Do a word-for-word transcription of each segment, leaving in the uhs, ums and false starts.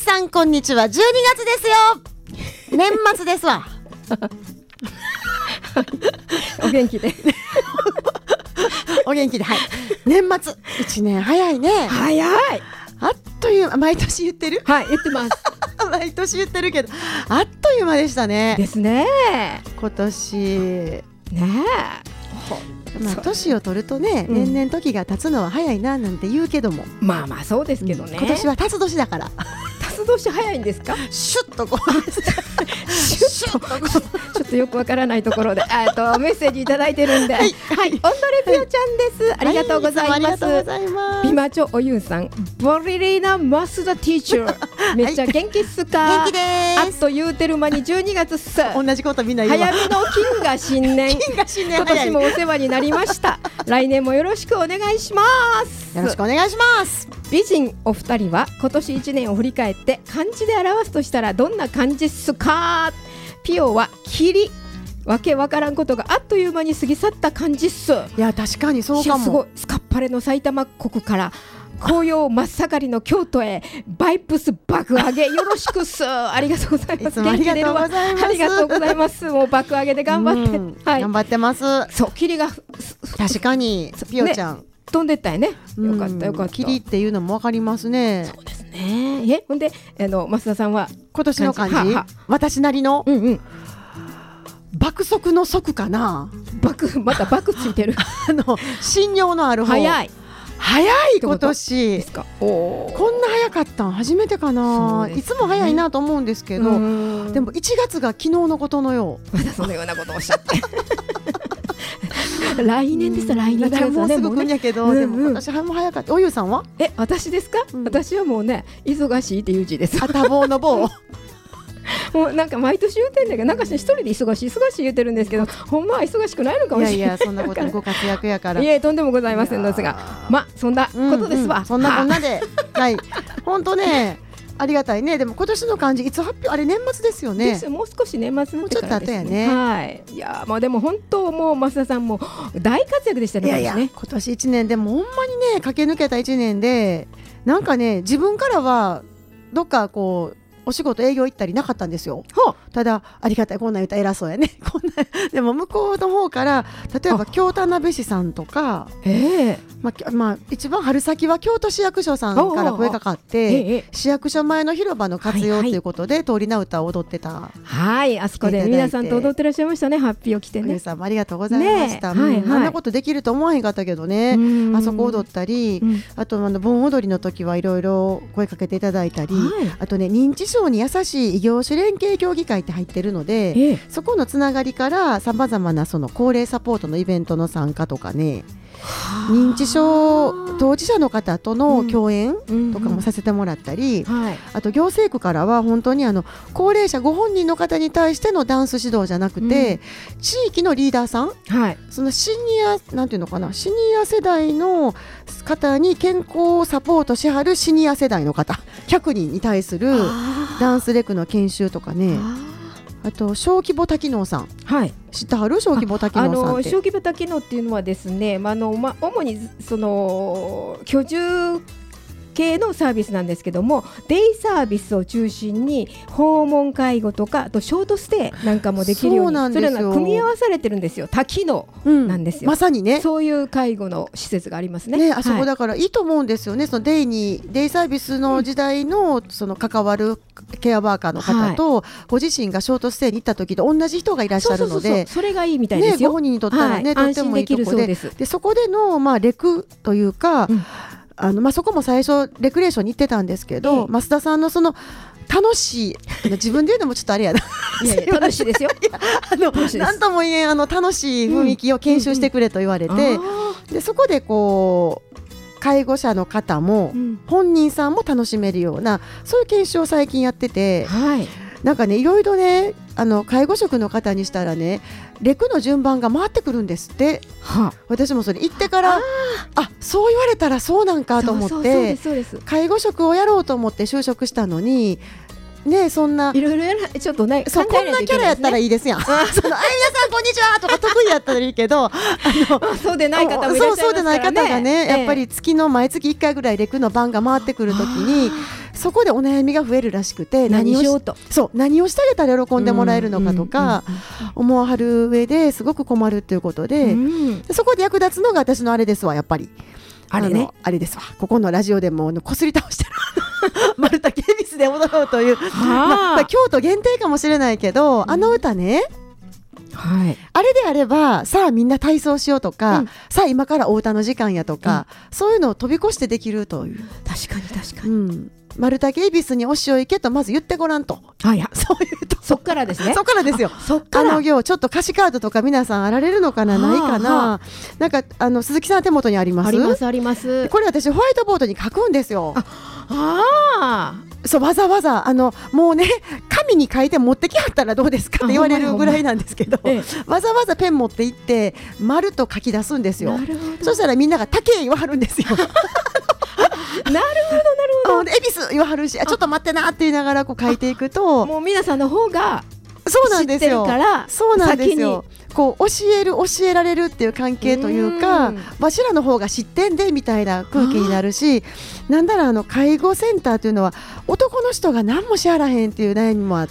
さんこんにちは。じゅうにがつですよ。年末ですわ。 お元気でお元気で、はい。年末いちねん早いね。 早い。 あっという間、毎年言ってる。 はい、言ってます毎年言ってるけど、あっという間でしたね。 ですね。 今年ねえ、 まあ、年を取るとね、 うん、 年々時が経つのは早いななんて言うけども、 まあまあそうですけどね、 うん、今年は辰年だから辰年早いんですか。 シュッとこうシュッとこうちょっとよくわからないところであとメッセージいただいてるんで、はい、はい、オンドレピオちゃんです、はい、ありがとうございます。ビマチョおゆうさん、ボリリーナマスダティーチャー、めっちゃ元気っすか。 元気です。 あっと言うてる間にじゅうにがつっす。 同じことみんな言うわ。 早めの金が新年金が新年今年もお世話になりました来年もよろしくお願いします。 よろしくお願いします。 美人お二人は今年いちねんを振り返って漢字で表すとしたらどんな漢字っすか。ピオは霧、わけわからんことがあっという間に過ぎ去った漢字っす。 いや確かにそうかも。 すごいスカッパレの埼玉国から紅葉真っ盛りの京都へバイプス爆上げよろしくっす。ありがとうございます。 いつもありがとうございます。 ありがとうございます。もう爆上げで頑張って、うん、はい、 頑張ってます。 そう霧が確かにピオちゃん、ね、 飛んでったよね。よかったよかった。 霧っていうのもわかりますね。 そうですね。えほんであの増田さんは今年の漢字、はは私なりの、 うんうん、 爆速の速かな。 爆また爆ついてるあの信用のある方。早い早い今年ですか。おこんな早かったん初めてかな、ね、いつも早いなと思うんですけど、でもいちがつが昨日のことのよう。 まだそのようなことをおっしゃって来年です。来年だからもうすぐ来んやけど、でも私も早かった。おゆうさんは？ え私ですか、うん、私はもうね忙しいっていう字です。 あ多忙の棒もうなんか毎年言うてんだけど、なんか一人で忙しい忙しい言ってるんですけど、ほんまは忙しくないのかもしれない。 いやいやそんなことにご活躍やからいやとんでもございませんですが、まあそんなことですわ、 うんうん、そんなこんなではい本当ねありがたいね。でも今年の漢字いつ発表、あれ年末ですよね。 ですもう少し年末になってからですね。 もうちょっと後やね。 はい。いやまあでも本当もう増田さんも大活躍でしたね。 いやいや今年いちねんでもほんまにね駆け抜けたいちねんで、なんかね自分からはどっかこうお仕事営業行ったりなかったんですよ。ただありがたい、こんなん言ったら偉そうやねこんなでも向こうの方から例えば京田辺市さんとか、えーまあまあ、一番春先は京都市役所さんから声かかって、ええ、市役所前の広場の活用ということで、はいはい、通り名歌を踊ってた。 はいあそこで皆さんと踊ってらっしゃいましたね。ハッピーを着てね。 皆さんもありがとうございました、ねはいはい、あんなことできると思わへんかったけどね。あそこ踊ったり、うん、あとあの盆踊りの時はいろいろ声かけていただいたり、はい、あとね認知症に優しい異業種連携協議会って入ってるので、ええ、そこのつながりからさまざまなその高齢サポートのイベントの参加とかね、認知症当事者の方との共演とかもさせてもらったり、うんうんはい、あと行政区からは本当にあの高齢者ご本人の方に対してのダンス指導じゃなくて、うん、地域のリーダーさん、はい、そのシニアなんていうのかな、シニア世代の方に健康をサポートしはるシニア世代の方ひゃくにんに対するダンスレクの研修とかね。あと小規模多機能さん、はい、知ってはる？小規模多機能さんって、あの小規模多機能っていうのはですね、まあのま、主にその居住系のサービスなんですけども、デイサービスを中心に訪問介護とかあとショートステイなんかもできるように、そうそれが組み合わされてるんですよ。多機能なんですよ、うん、 まさにねそういう介護の施設があります ね, ねあそこだからいいと思うんですよね。そのデイにデイサービスの時代 の,、うん、その関わるケアワーカーの方と、はい、ご自身がショートステイに行った時と同じ人がいらっしゃるので、そうそうそうそう、 それがいいみたいですよ、 ね、ご本人にとったらね、はい、とってもいいところ で, で, でそこでの、まあ、レクというか、うんあのまあ、そこも最初レクレーションに行ってたんですけど、ええ、増田さんのその楽しい自分で言うのもちょっとあれやないやいや楽しいですよ。いやあのなんとも言えんあの楽しい雰囲気を研修してくれと言われて、うんうんうん、でそこでこう介護者の方も、うん、本人さんも楽しめるようなそういう研修を最近やってて、はい、なんかねいろいろねあの介護職の方にしたらねレクの順番が回ってくるんですって、はあ、私もそれ行ってからああそう言われたらそうなんかと思って介護職をやろうと思って就職したのにね、そんないろいろやらちょっとねそうこんなキャラやったらいいですやんそのあ皆さんこんにちはとか得意やったらいいけどあのそうでない方もいらっしゃいますからね。 そうそうでない方がね、ええ、やっぱり月の毎月いっかいぐらいレクの番が回ってくるときにそこでお悩みが増えるらしくて、 何をしようと、 そう何をしてあげたら喜んでもらえるのかとか思わはる上ですごく困るっていうことで、うん、そこで役立つのが私のあれですわ、やっぱりあれね、 あのあれですわ、ここのラジオでもこすり倒してるマルタケビスで踊ろうというまあ、京都限定かもしれないけど、うん、あの歌ね、はい、あれであればさあみんな体操しようとか、うん、さあ今からお歌の時間やとか、うん、そういうのを飛び越してできるという。 確かに確かに、 うん、マルタケビスにお塩行けとまず言ってごらんと、 あ、いやそういうとそっからですねそっからですよ。 そっからあの行ちょっと歌詞カードとか皆さんあられるのかな、ないかな、なんかあの鈴木さん手元にあります？ ありますあります。 これ私ホワイトボードに書くんですよ。 ああそうわざわざあのもうね紙に書いて持ってきはったらどうですかって言われるぐらいなんですけど、ええ、わざわざペン持って行って丸と書き出すんですよ。そしたらみんなが竹言わはるんですよ。 なるほどなるほど。 恵比寿言わはるし、あちょっと待ってなって言いながらこう書いていくと、 もう皆さんの方がそうなんですよ。 知ってるからそうなんですよ。こう教える教えられるっていう関係というか、わしらの方が知ってんでみたいな空気になるし、なんだらあの介護センターというのは男の人が何もしはらへんっていう悩みもあって、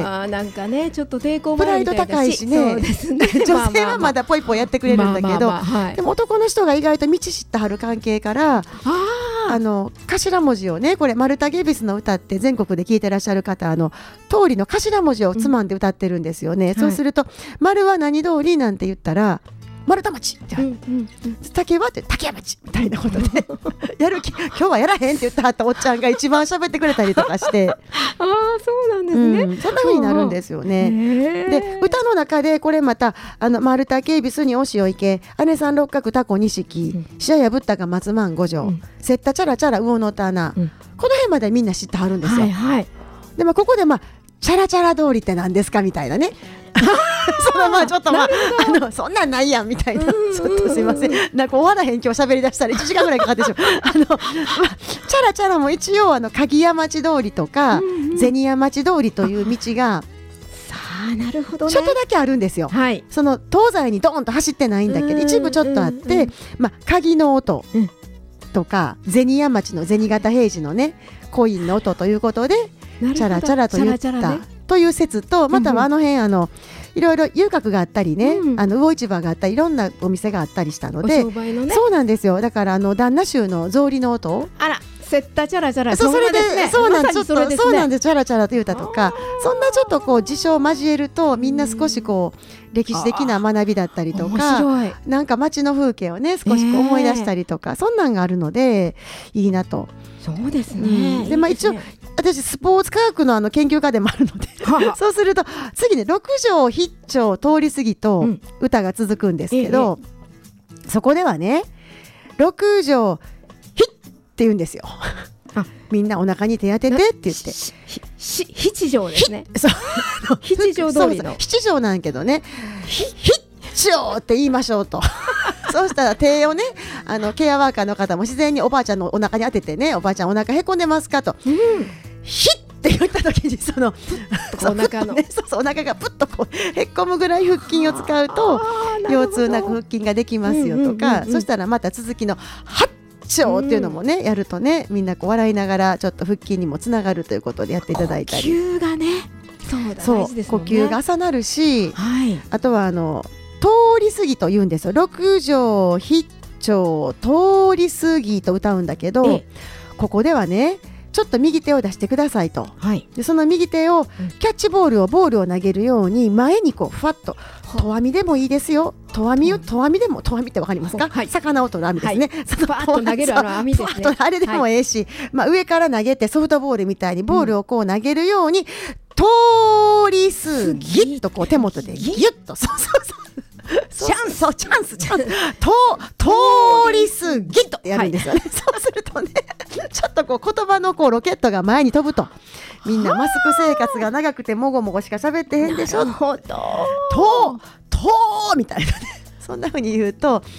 あなんかねちょっと抵抗もプライド高いしね、 そうですね女性はまだポイポイやってくれるんだけど、でも男の人が意外と道知ってはる関係から、ああの頭文字をね、これマルタゲビスの歌って全国で聞いてらっしゃる方、あの通りの頭文字をつまんで歌ってるんですよね、うん、そうすると、はい、丸は何通りなんて言ったら丸太町って、うんうんうん、竹はって竹屋町みたいなことでやる気今日はやらへんって言ってはったおっちゃんが一番喋ってくれたりとかしてああそうなんですね、 うん、そんな風になるんですよね。で歌の中でこれまたあのマルタケイビスにお塩池、姉さん六角タコ錦、シャヤブッタが松万五条、うん、セッタチャラチャラ魚の棚、うん、この辺までみんな知ってはるんですよ、 はいはい、 でまあ、ここでまあチャラチャラ通りって何ですかみたいなねそのまあちょっとまああのそんなんないやんみたいな、ちょっとすいません、なんか終わらへん今日喋り出したらいちじかんぐらいかかってしまうあの、まあ、チャラチャラも一応あの鍵屋町通りとか銭屋町通りという道がさあなるほどね、 ちょっとだけあるんですよ、はい、その東西にドーンと走ってないんだけど一部ちょっとあって、まあ、鍵の音とか銭屋町の銭形平次のねコインの音ということでチャラチャラと言ったという説と、またはあの辺あのいろいろ遊郭があったりね、うん、あの魚市場があったりいろんなお店があったりしたので、 お商売のね、 そうなんですよ。だからあの旦那衆の草履の音、 あらセッタチャラチャラ、 そうそれで、 ね、 そうなんです、 ま、 ちょっとそうなんです、チャラチャラと言うたとか、そんなちょっとこう事象を交えるとみんな少しこう歴史的な学びだったりとか、なんか街の風景をね少しこう思い出したりとか、えー、そんなんがあるのでいいなと。 そうですね、 うん、でまあ、一応私スポーツ科学 の, あの研究家でもあるのでそうすると次ね六条必聴通り過ぎと歌が続くんですけど、うんええ、そこではね六条ひって言うんですよ。みんなお腹に手当ててって言って七条ですね。七条通りの七条なんけどね、ひ七条って言いましょうとそうしたら手をねあのケアワーカーの方も自然におばあちゃんのお腹に当ててね、おばあちゃんお腹へこんでますかと、うん、ひって言った時にそのお腹のね、そうそうお腹がプッとこうへっこむぐらい腹筋を使うと腰痛なく腹筋ができますよとか、そしたらまた続きのはっちょっていうのもね、うん、やるとねみんなこう笑いながらちょっと腹筋にもつながるということでやっていただいたり、 呼吸がねそうだそう大事ですもんね、 呼吸が重なるし、 はい、 あとはあの通り過ぎと言うんですよ。六条必聴通り過ぎと歌うんだけど、ここではねちょっと右手を出してくださいと、はい、でその右手をキャッチボールをボールを投げるように前にこうふわっと、とわみでもいいですよ、とわみとわみでもとわみってわかりますか、はい、魚を取る網ですね、はい、 そのパーッと投げるあの網ですね、 あれでもええし、はい、まあ、上から投げてソフトボールみたいにボールをこう投げるように、うん、通り過ぎとこう手元でギュッと、そうそうそうチャンスチャンスチャンスと通り過ぎとやるんですよね、はい、そうするとねちょっとこう言葉のこうロケットが前に飛ぶと、みんなマスク生活が長くてもごもごしか喋ってへんでしょ、 なるほど、 ととみたいなね、そんな風に言うと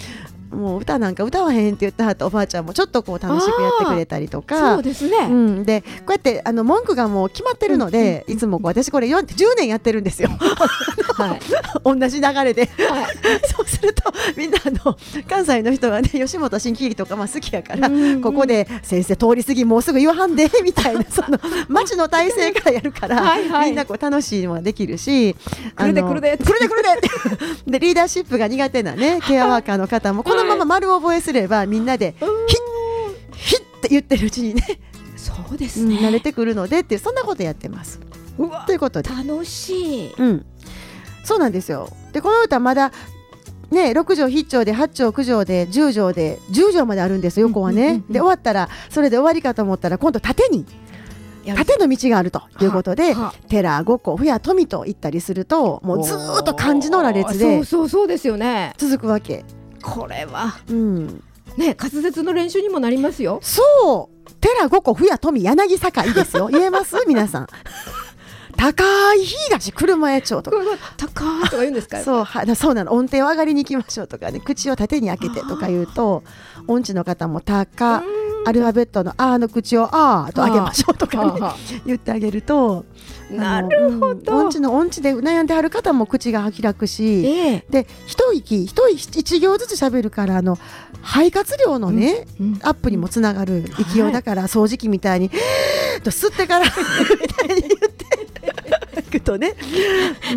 もう歌なんか歌わへんって言ったはったおばあちゃんもちょっとこう楽しくやってくれたりとか。 そうですね、 うん、でこうやってあの文句がもう決まってるので、うん、いつもこう私これじゅうねんやってるんですよ、はい、同じ流れで、はい、そうするとみんなあの関西の人はね吉本新喜劇とかまあ好きやから、うんうん、ここで先生通り過ぎもうすぐ言わはんでみたいなその街の体制からやるからはい、はい、みんなこう楽しいのができるしくるでくるでくるでくるででリーダーシップが苦手なねケアワーカーの方もこのまま丸覚えすればみんなでヒッヒッって言ってるうちにねそうですね、 うん、慣れてくるのでってそんなことやってます。 うわということで楽しい、 うん、そうなんですよ。でこの歌まだねろく条必聴ではち条きゅう条でじゅう条でじゅう条まであるんですよ横はね、うんうんうん、で終わったらそれで終わりかと思ったら今度縦に縦の道があるということで寺五湖府や富と言ったりするともうずーっと漢字の羅列でそうそうそうですよね続くわけ。 これは、 うんね、滑舌の練習にもなりますよ。 そう寺五湖府や富柳坂いいですよ言えます皆さん高い東車屋町とか高いとか言うんですかそうはそうなの音程を上がりに行きましょうとかね口を縦に開けてとか言うと音痴の方も高アルファベットのあの口をあーと上げましょうとかね言ってあげるとなるほど、 うん、音痴の音痴で悩んではる方も口が開くし、 えー、 で一息一息一行ずつ喋るからあの肺活量のね、うんうん、アップにもつながる勢いだから、はい、掃除機みたいにと吸ってからみたいに言っていくとね、 うん、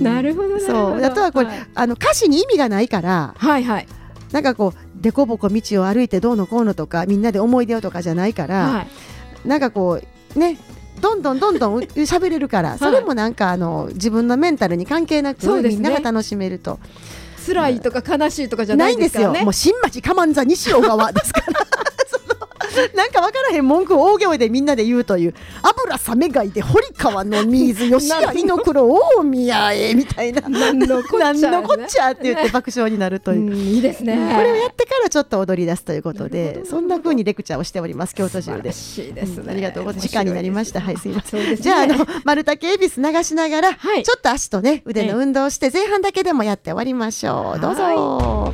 なるほどなるほど。 そうあとはこれ、はい、あの歌詞に意味がないから、 はいはい、 なんかこうでこぼこ道を歩いてどうのこうのとかみんなで思い出をとかじゃないから、はい、なんかこうねどんどんどんどん喋れるから、はい、それもなんかあの自分のメンタルに関係なく、ね、みんなが楽しめると。 辛いとか悲しいとかじゃないですからね。 ないんですよ。もう新町かまんざ西小川ですからなんか分からへん文句を大声でみんなで言うという油冷めがいで堀川の水吉谷井の黒大宮へみたいな何のこっちゃ、ね、 何のこっちゃって言って爆笑になるという、 うん、いいですね。 これをやってからちょっと踊り出すということでそんな風にレクチャーをしております京都中で。 素晴らしいですね、 うん、ありがとうございます。時間になりました。はいすいません、 ね、 じゃああの丸竹恵比寿流しながら、 はい、 ちょっと足とね腕の運動をして前半だけでもやって終わりましょう。どうぞ、はい、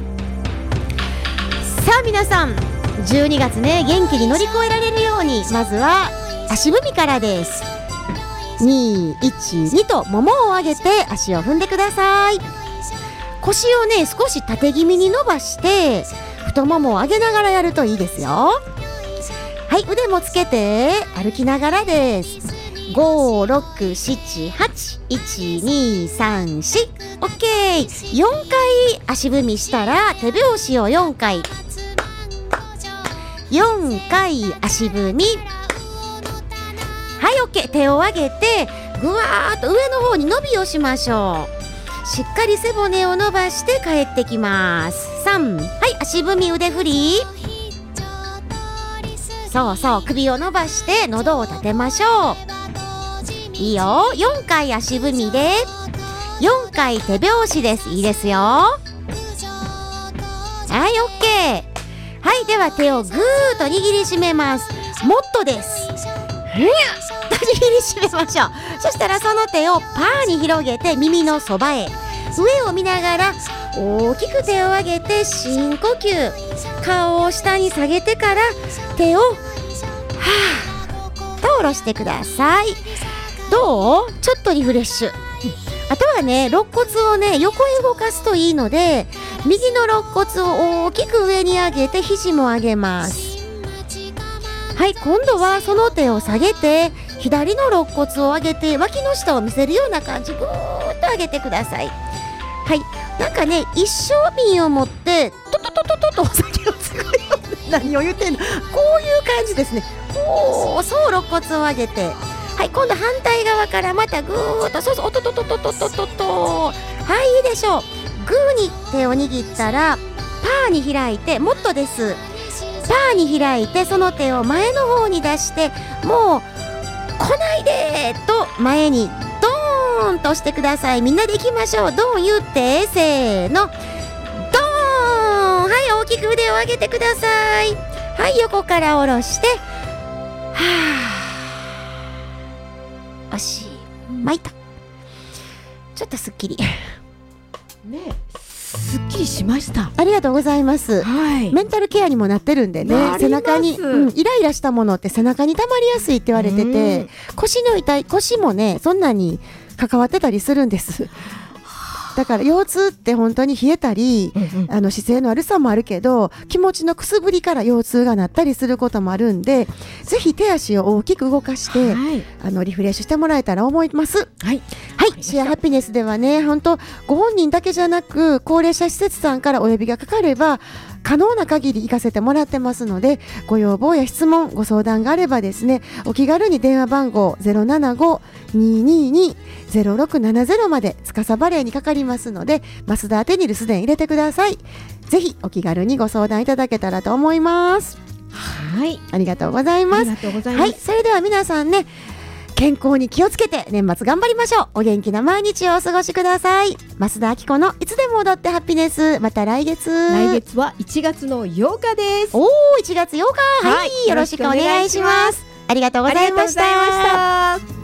さあ皆さんじゅうにがつね元気に乗り越えられるようにまずは足踏みからです。にいちにとももを上げて足を踏んでください。腰をね少し縦気味に伸ばして太ももを上げながらやるといいですよ。はい、腕もつけて歩きながらです。ご、ろく、しち、はち、いち、に、さん、よん OK。 よんかい足踏みしたら手拍子をよんかいよんかい足踏み。はい OK。 手を上げてぐわーっと上の方に伸びをしましょう。しっかり背骨を伸ばして帰ってきます。さん、はい足踏み腕振り。そうそう首を伸ばして喉を立てましょう。いいよ。よんかい足踏みでよんかい手拍子です。いいですよ。はい OK。はい、では手をぐーっと握りしめます。もっとです。握りしめましょう。そしたらその手をパーに広げて耳のそばへ上を見ながら大きく手を上げて深呼吸。顔を下に下げてから手をはーっと下ろしてください。どう？ちょっとリフレッシュ。あとはね肋骨をね横へ動かすといいので右の肋骨を大きく上に上げて肘も上げます。はい、今度はその手を下げて左の肋骨を上げて脇の下を見せるような感じぐーっと上げてください。はい、なんかね一升瓶を持ってトトトトトとお酒をつぐような何を言ってんのこういう感じですね。こうそう肋骨を上げてはい、今度反対側からまたぐーっとそうそうおととととととととはいいいでしょう。グーに手を握ったらパーに開いてもっとです。パーに開いてその手を前の方に出してもう来ないでと前にドーンと押してください。みんなでいきましょう。ドーン言ってせーのドーン。はい大きく腕を上げてください。はい横から下ろしてはー足巻いた。ちょっとすっきりねすっきりしました。 ありがとうございます、 はい、 メンタルケアにもなってるんでね、背中に、うん、イライラしたものって背中に溜まりやすいって言われてて、腰の痛い腰もねそんなに関わってたりするんです。だから腰痛って本当に冷えたり、うんうん、あの姿勢の悪さもあるけど気持ちのくすぶりから腰痛がなったりすることもあるんで、ぜひ手足を大きく動かして、はい、あのリフレッシュしてもらえたら思います。はい、はい、シェアハピネスではね、本当ご本人だけじゃなく高齢者施設さんからお呼びがかかれば可能な限り行かせてもらってますので、ご要望や質問ご相談があればですね、お気軽に電話番号 ゼロななご にーにーにー ゼロろくななゼロ まで司バレーにかかりますので、増田宛てに留守電入れてください。ぜひお気軽にご相談いただけたらと思います。はい、ありがとうございます。ありがとうございます。はい、それでは皆さんね、健康に気をつけて年末頑張りましょう。お元気な毎日をお過ごしください。増田明子のいつでも踊ってハピネス、また来月。 来月はいちがつのようかです。 おー、いちがつようか、はい、はい、よろしくお願いします。ありがとうございました。